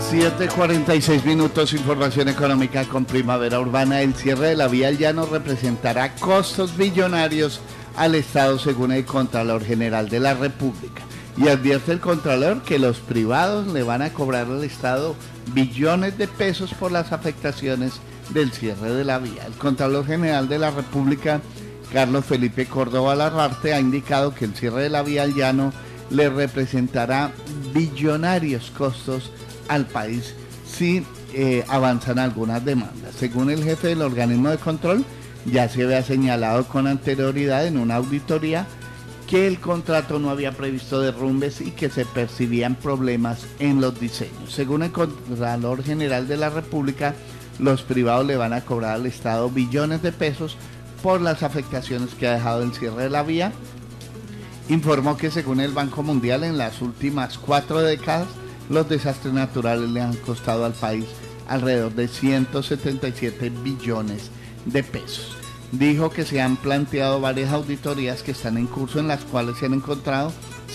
7:46, información económica con Primavera Urbana. El cierre de la vía al llano representará costos billonarios al Estado, según el Contralor General de la República. Y advierte el Contralor que los privados le van a cobrar al Estado billones de pesos por las afectaciones del cierre de la vía. El Contralor General de la República, Carlos Felipe Córdoba Larrarte, ha indicado que el cierre de la vía al llano le representará billonarios costos al país si avanzan algunas demandas. Según el jefe del organismo de control, ya se había señalado con anterioridad en una auditoría que el contrato no había previsto derrumbes y que se percibían problemas en los diseños. Según el Contralor General de la República, los privados le van a cobrar al Estado billones de pesos por las afectaciones que ha dejado el cierre de la vía. Informó que según el Banco Mundial, en las últimas 4 décadas, los desastres naturales le han costado al país alrededor de 177 billones de pesos. Dijo que se han planteado varias auditorías que están en curso, en las cuales se han encontrado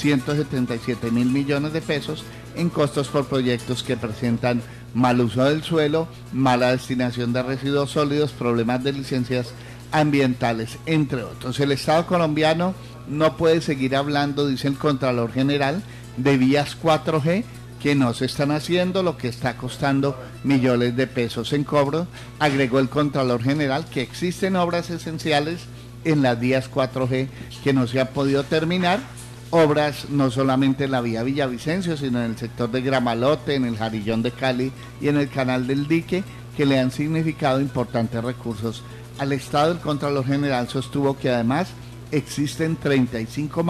177 mil millones de pesos en costos por proyectos que presentan mal uso del suelo, mala destinación de residuos sólidos, problemas de licencias ambientales, entre otros. El Estado colombiano no puede seguir hablando, dice el Contralor General, de vías 4G que no se están haciendo, lo que está costando millones de pesos en cobro. Agregó el Contralor General que existen obras esenciales en las vías 4G que no se han podido terminar, obras no solamente en la vía Villavicencio, sino en el sector de Gramalote, en el Jarillón de Cali y en el Canal del Dique, que le han significado importantes recursos al Estado. El Contralor General sostuvo que además existen 35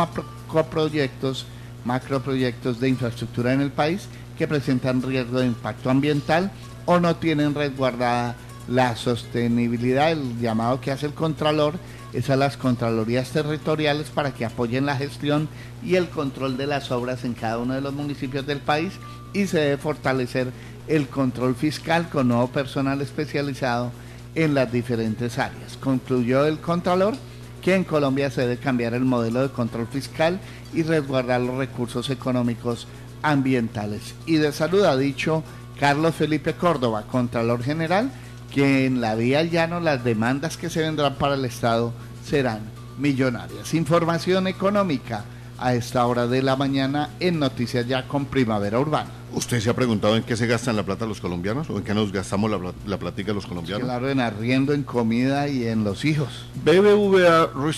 macroproyectos de infraestructura en el país que presentan riesgo de impacto ambiental o no tienen resguardada la sostenibilidad. El llamado que hace el Contralor es a las Contralorías territoriales para que apoyen la gestión y el control de las obras en cada uno de los municipios del país, y se debe fortalecer el control fiscal con nuevo personal especializado en las diferentes áreas. Concluyó el Contralor que en Colombia se debe cambiar el modelo de control fiscal y resguardar los recursos económicos, ambientales y de salud. Ha dicho Carlos Felipe Córdoba, Contralor General, que en la vía al llano las demandas que se vendrán para el Estado serán millonarias. Información económica a esta hora de la mañana en Noticias Ya con Primavera Urbana. ¿Usted se ha preguntado en qué se gastan la plata los colombianos o en qué nos gastamos la platica los colombianos? Claro, en arriendo, en comida y en los hijos. BBVA